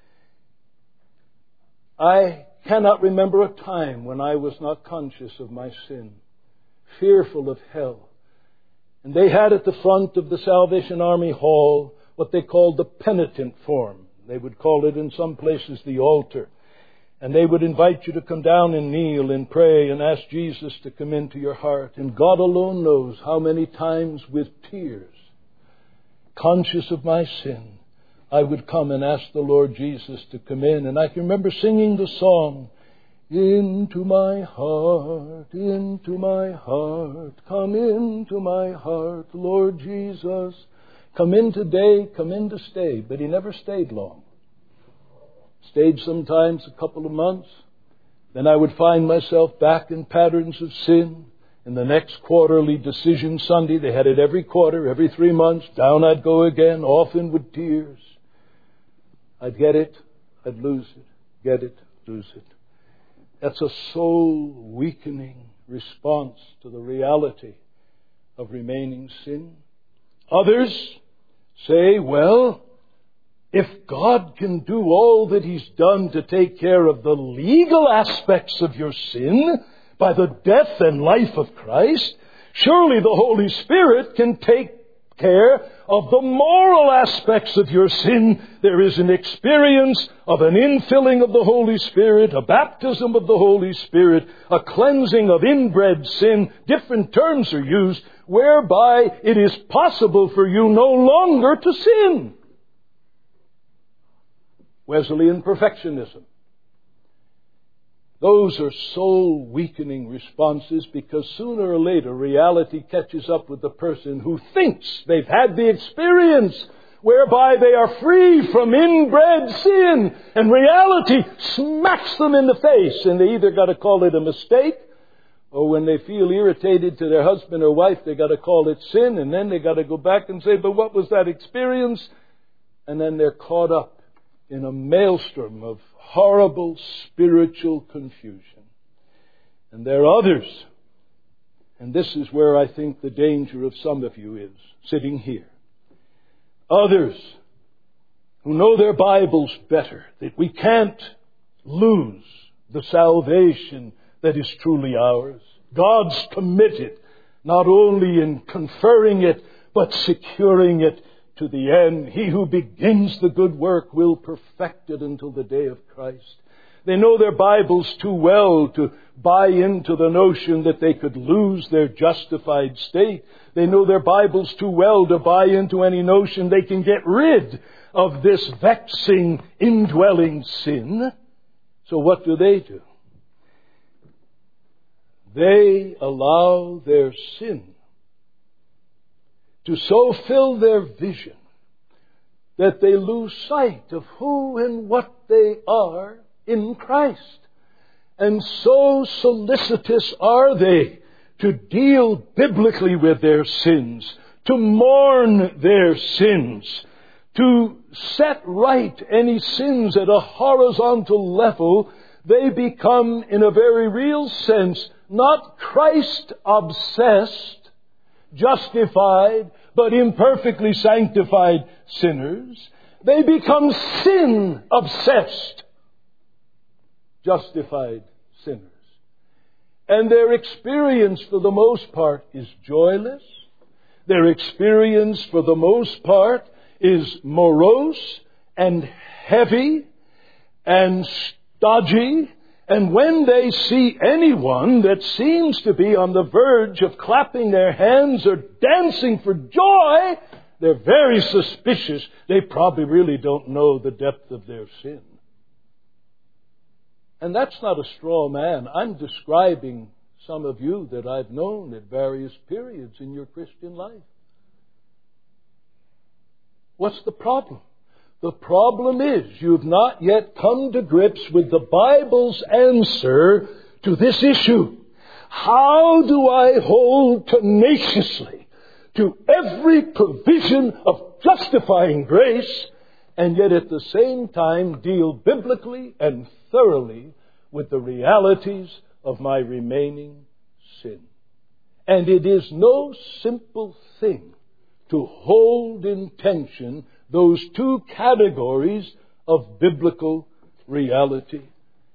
I cannot remember a time when I was not conscious of my sin, fearful of hell. And they had at the front of the Salvation Army Hall what they called the penitent form. They would call it in some places the altar. And they would invite you to come down and kneel and pray and ask Jesus to come into your heart. And God alone knows how many times with tears, conscious of my sin, I would come and ask the Lord Jesus to come in. And I can remember singing the song, into my heart, into my heart, come into my heart, Lord Jesus. Come in today, come in to stay. But He never stayed long. Stayed sometimes a couple of months. Then I would find myself back in patterns of sin. In the next quarterly decision Sunday, they had it every quarter, every three months. Down I'd go again, often with tears. I'd get it, I'd lose it. Get it, lose it. That's a soul-weakening response to the reality of remaining sin. Others say, well, if God can do all that He's done to take care of the legal aspects of your sin by the death and life of Christ, surely the Holy Spirit can take care of the moral aspects of your sin. There is an experience of an infilling of the Holy Spirit, a baptism of the Holy Spirit, a cleansing of inbred sin. Different terms are used whereby it is possible for you no longer to sin. Wesleyan perfectionism. Those are soul-weakening responses because sooner or later reality catches up with the person who thinks they've had the experience whereby they are free from inbred sin, and reality smacks them in the face, and they either got to call it a mistake, or when they feel irritated to their husband or wife, they got to call it sin, and then they got to go back and say, but what was that experience? And then they're caught up in a maelstrom of horrible spiritual confusion. And there are others, and this is where I think the danger of some of you is, sitting here. Others who know their Bibles better, that we can't lose the salvation that is truly ours. God's committed not only in conferring it, but securing it to the end. He who begins the good work will perfect it until the day of Christ. They know their Bibles too well to buy into the notion that they could lose their justified state. They know their Bibles too well to buy into any notion they can get rid of this vexing, indwelling sin. So what do they do? They allow their sin to so fill their vision that they lose sight of who and what they are in Christ. And so solicitous are they to deal biblically with their sins, to mourn their sins, to set right any sins at a horizontal level. They become, in a very real sense, not Christ-obsessed, justified, but imperfectly sanctified sinners. They become sin-obsessed, justified sinners. And their experience, for the most part, is joyless. Their experience, for the most part, is morose and heavy and stodgy. And when they see anyone that seems to be on the verge of clapping their hands or dancing for joy, they're very suspicious. They probably really don't know the depth of their sin. And that's not a straw man. I'm describing some of you that I've known at various periods in your Christian life. What's the problem? The problem is you've not yet come to grips with the Bible's answer to this issue. How do I hold tenaciously to every provision of justifying grace and yet at the same time deal biblically and thoroughly with the realities of my remaining sin? And it is no simple thing to hold in tension those two categories of biblical reality.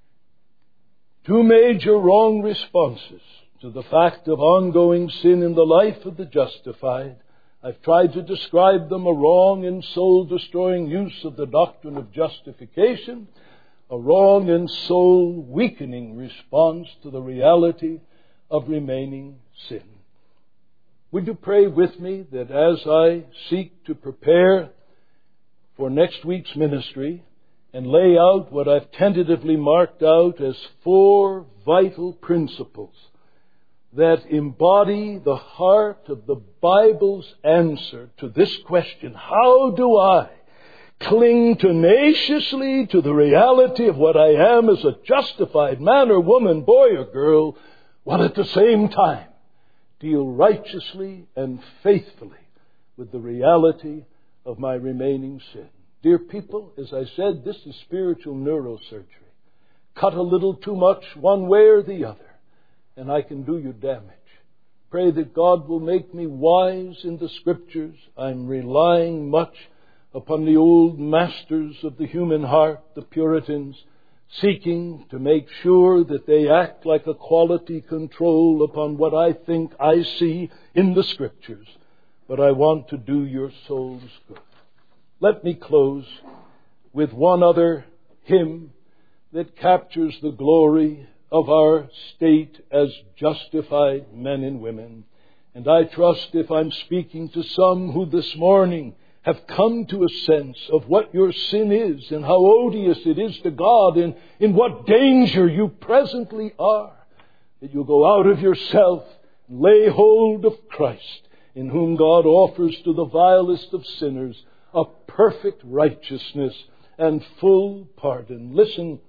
Two major wrong responses to the fact of ongoing sin in the life of the justified. I've tried to describe them: a wrong and soul-destroying use of the doctrine of justification, a wrong and soul-weakening response to the reality of remaining sin. Would you pray with me that as I seek to prepare for next week's ministry and lay out what I've tentatively marked out as four vital principles that embody the heart of the Bible's answer to this question: how do I cling tenaciously to the reality of what I am as a justified man or woman, boy or girl, while at the same time deal righteously and faithfully with the reality of my remaining sin? Dear people, as I said, this is spiritual neurosurgery. Cut a little too much one way or the other, and I can do you damage. Pray that God will make me wise in the Scriptures. I'm relying much upon the old masters of the human heart, the Puritans, seeking to make sure that they act like a quality control upon what I think I see in the Scriptures. But I want to do your souls good. Let me close with one other hymn that captures the glory of our state as justified men and women. And I trust if I'm speaking to some who this morning have come to a sense of what your sin is and how odious it is to God and in what danger you presently are, that you'll go out of yourself and lay hold of Christ, in whom God offers to the vilest of sinners a perfect righteousness and full pardon. Listen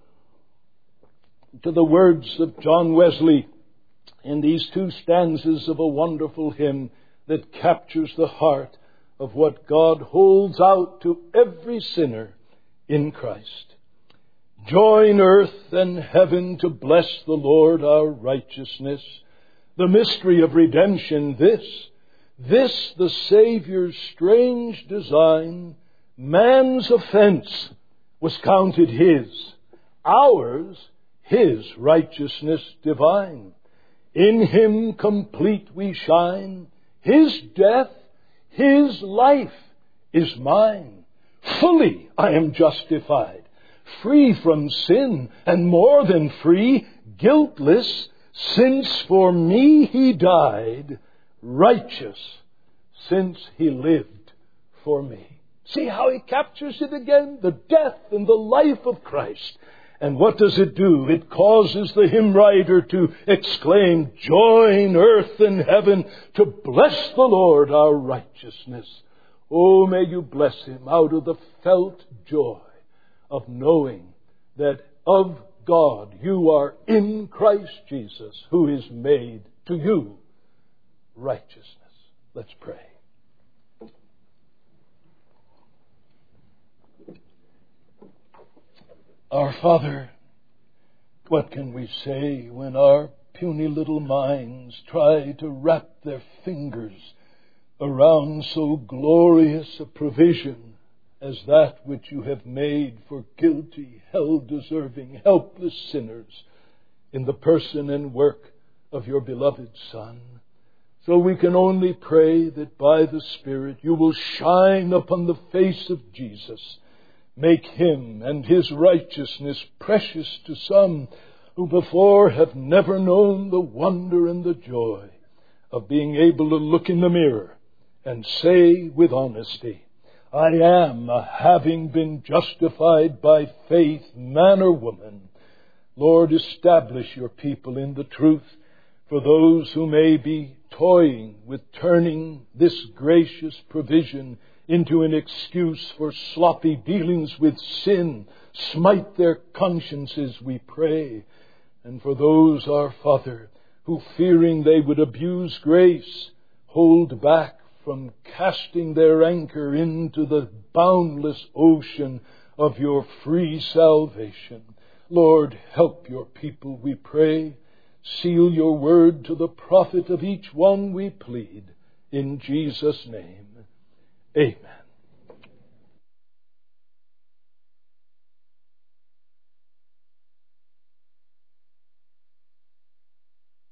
to the words of John Wesley in these two stanzas of a wonderful hymn that captures the heart of what God holds out to every sinner in Christ. Join earth and heaven to bless the Lord our righteousness. The mystery of redemption this, this the Saviour's strange design. Man's offense was counted His, ours His righteousness divine. In Him complete we shine. His death, His life is mine. Fully I am justified. free from sin, and more than free, guiltless, since for me he died, righteous, since he lived for me. See how he captures it again? The death and the life of Christ. And what does it do? It causes the hymn writer to exclaim, join earth and heaven to bless the Lord our righteousness. Oh, may you bless him out of the felt joy of knowing that of God you are in Christ Jesus, who is made to you righteousness. Let's pray. Our Father, what can we say when our puny little minds try to wrap their fingers around so glorious a provision as that which you have made for guilty, hell-deserving, helpless sinners in the person and work of your beloved Son? So we can only pray that by the Spirit you will shine upon the face of Jesus. Make him and his righteousness precious to some who before have never known the wonder and the joy of being able to look in the mirror and say with honesty, I am, having been justified by faith, man or woman. Lord, establish your people in the truth. For those who may be toying with turning this gracious provision into an excuse for sloppy dealings with sin, smite their consciences, we pray. And for those, our Father, who fearing they would abuse grace, hold back from casting their anchor into the boundless ocean of your free salvation. Lord, help your people, we pray. Seal your word to the profit of each one, we plead. In Jesus' name, amen.